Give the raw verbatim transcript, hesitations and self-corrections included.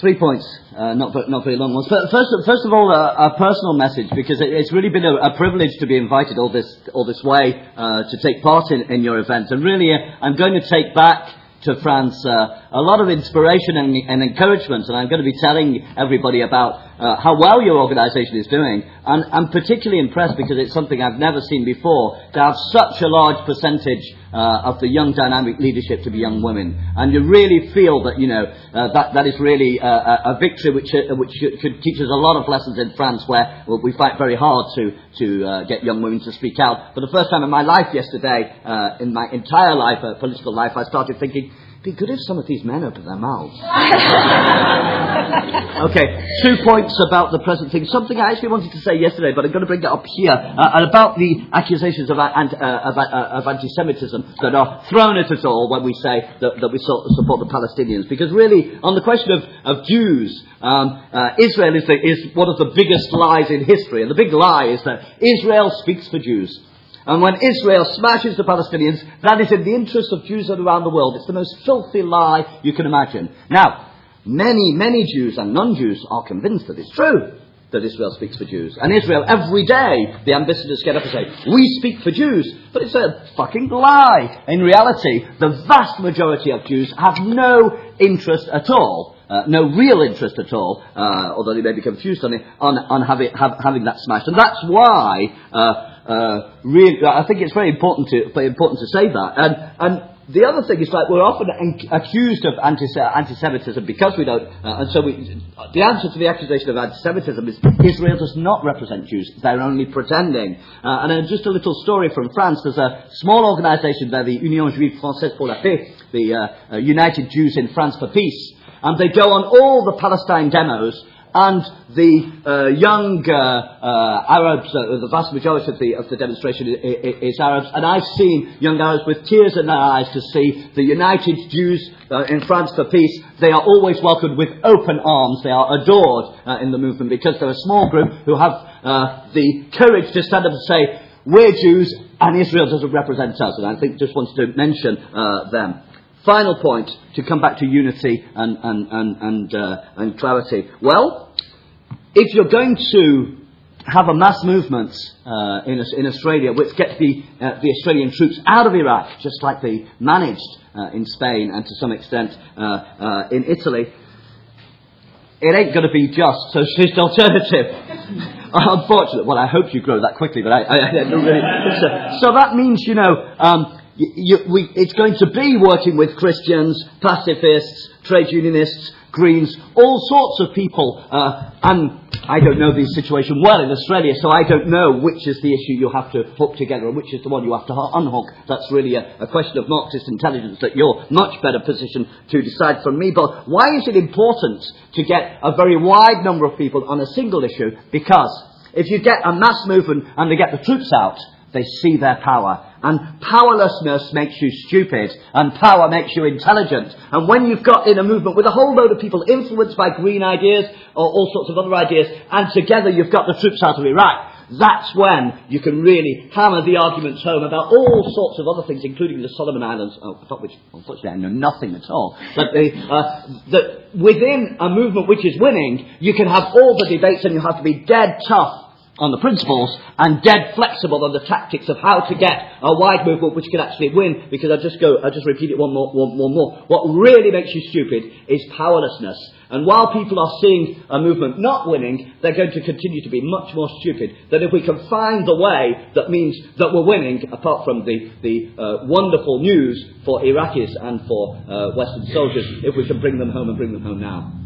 three points, uh, not not very long ones. But first, first of all, a, a personal message, because it, it's really been a, a privilege to be invited all this all this way uh, to take part in, in your event. And really, uh, I'm going to take back to France uh, a lot of inspiration and, and encouragement, and I'm going to be telling everybody about uh, how well your organisation is doing. And I'm particularly impressed because it's something I've never seen before, to have such a large percentage uh, of the young dynamic leadership to be young women. And you really feel that, you know, uh, that that is really uh, a, a victory which uh, which could teach us a lot of lessons in France, where well, we fight very hard to to uh, get young women to speak out. For the first time in my life yesterday, uh, in my entire life, uh, political life, I started thinking, it'd be good if some of these men opened their mouths. Okay, two points about the present thing. Something I actually wanted to say yesterday, but I'm going to bring it up here, uh, about the accusations of, anti, uh, of, uh, of anti-Semitism that are thrown at us all when we say that, that we support the Palestinians. Because really, on the question of, of Jews, um, uh, Israel is, the, is one of the biggest lies in history. And the big lie is that Israel speaks for Jews. And when Israel smashes the Palestinians, that is in the interest of Jews around the world. It's the most filthy lie you can imagine. Now, many, many Jews and non-Jews are convinced that it's true that Israel speaks for Jews. And Israel, every day, the ambassadors get up and say, we speak for Jews. But it's a fucking lie. In reality, the vast majority of Jews have no interest at all. Uh, no real interest at all, uh, although they may be confused on it, on, on having, have, having that smashed. And that's why, uh, uh, really, I think it's very important to, very important to say that. And, and the other thing is that we're often en- accused of anti- anti-Semitism because we don't, uh, and so we, the answer to the accusation of anti-Semitism is Israel does not represent Jews. They're only pretending. Uh, and uh, just a little story from France. There's a small organisation there, the Union Juive Française pour la Paix, the uh, uh, United Jews in France for Peace. And they go on all the Palestine demos, and the uh, young uh, uh, Arabs, uh, the vast majority of the, of the demonstration is, is Arabs, and I've seen young Arabs with tears in their eyes to see the United Jews uh, in France for Peace. They are always welcomed with open arms. They are adored uh, in the movement because they're a small group who have uh, the courage to stand up and say, we're Jews and Israel doesn't represent us. And I think just wanted to mention uh, them. Final point, to come back to unity and and and and, uh, and clarity. Well, if you're going to have a mass movement uh, in in Australia, which gets the uh, the Australian troops out of Iraq, just like they managed uh, in Spain and to some extent uh, uh, in Italy, it ain't going to be just socialist alternative. Unfortunately, well, I hope you grow that quickly, but I, I, I don't really. So, so that means, you know. Um, You, you, we, it's going to be working with Christians, pacifists, trade unionists, Greens, all sorts of people. Uh, and I don't know the situation well in Australia, so I don't know which is the issue you have to hook together and which is the one you have to unhook. That's really a, a question of Marxist intelligence that you're much better positioned to decide from me. But why is it important to get a very wide number of people on a single issue? Because if you get a mass movement and they get the troops out, they see their power. And powerlessness makes you stupid, and power makes you intelligent. And when you've got in a movement with a whole load of people influenced by green ideas or all sorts of other ideas, and together you've got the troops out of Iraq, that's when you can really hammer the arguments home about all sorts of other things, including the Solomon Islands, oh, about which unfortunately I know nothing at all. But the, uh, that within a movement which is winning, you can have all the debates and you have to be dead tough on the principles and dead flexible on the tactics of how to get a wide movement which can actually win. Because I just go, I just repeat it one more, one, one more. What really makes you stupid is powerlessness. And while people are seeing a movement not winning, they're going to continue to be much more stupid. That if we can find the way that means that we're winning, apart from the, the uh, wonderful news for Iraqis and for uh, Western soldiers, if we can bring them home and bring them home now.